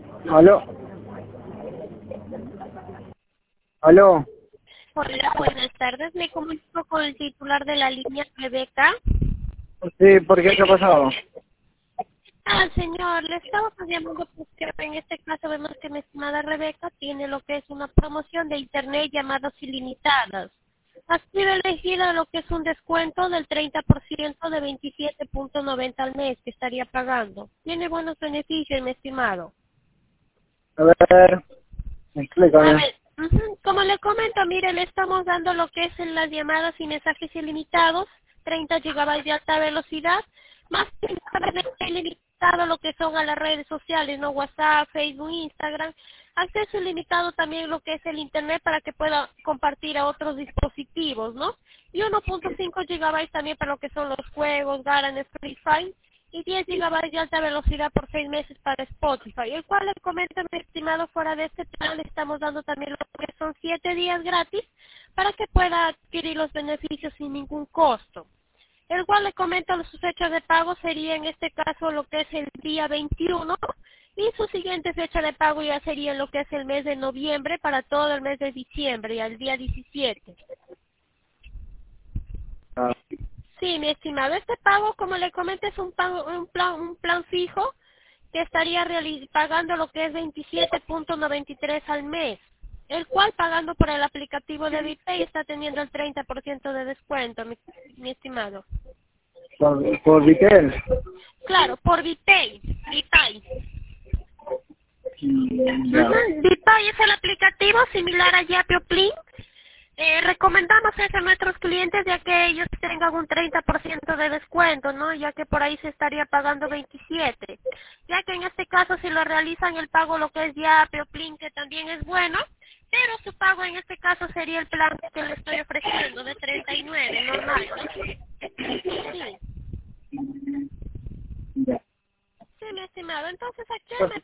Aló, aló. Hola, buenas tardes. Me comunico con el titular de la línea Rebeca. Sí, ¿por qué? ¿Qué ha pasado? Señor, le estamos llamando porque en este caso vemos que mi estimada Rebeca tiene lo que es una promoción de internet llamadas ilimitadas. Ha sido elegida lo que es un descuento del 30% de 27.90 al mes que estaría pagando. Tiene buenos beneficios, mi estimado. A ver, A explícame. ver, como le comento, mire, le estamos dando lo que es en las llamadas y mensajes ilimitados, 30 gigabytes de alta velocidad, más ilimitado lo que son a las redes sociales, ¿no? WhatsApp, Facebook, Instagram, acceso ilimitado también lo que es el Internet para que pueda compartir a otros dispositivos, ¿no? Y 1.5 gigabytes también para lo que son los juegos, Garant, Spotify, y 10 gigabytes de alta velocidad por 6 meses para Spotify, el cual le comento, mi estimado, fuera de este plan le estamos dando también lo que son 7 días gratis para que pueda adquirir los beneficios sin ningún costo. El cual le comento sus fechas de pago sería en este caso lo que es el día 21 y su siguiente fecha de pago ya sería lo que es el mes de noviembre para todo el mes de diciembre y al día 17. Ah, Sí, mi estimado, este pago, como le comenté, es un plan fijo que estaría pagando lo que es 27.93 al mes, el cual pagando por el aplicativo de BitPay está teniendo el 30% de descuento, mi estimado. por Vitel. Claro, por BitPay, BitPay. Ya. BitPay es el aplicativo similar a Yapi o Plin. Recomendamos eso a nuestros clientes ya que ellos tengan un 30% de descuento, ¿no? Ya que por ahí se estaría pagando 27. Ya que en este caso si lo realizan el pago lo que es Yapi o Plin, que también es bueno, pero su pago en este caso sería el plan que le estoy ofreciendo de 39, normal, ¿no? Sí, Ya. sí, mi estimado. Entonces, ¿a qué me